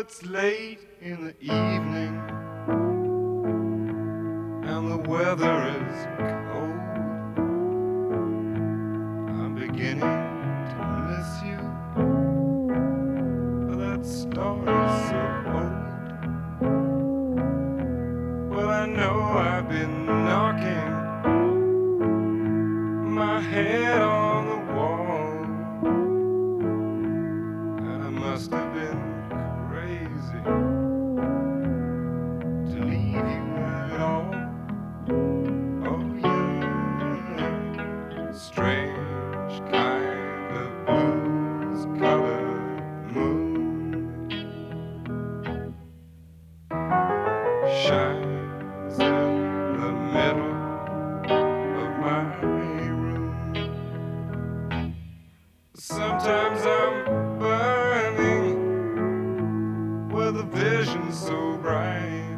it's late in the evening and the weather is cold. I'm beginning to miss you. That story's so old. Well, I know I've been knocking my head on the wall, and I must have been crazy to leave you at all. Oh yeah, strange kind of blues-colored moon shines in the middle of my room. Sometimes I'm burning with a vision so bright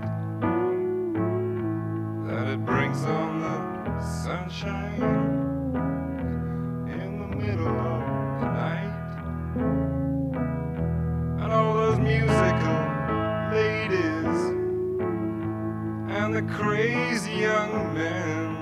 that it brings on the sunshine in the middle of the night. And all those musical ladies and the crazy young men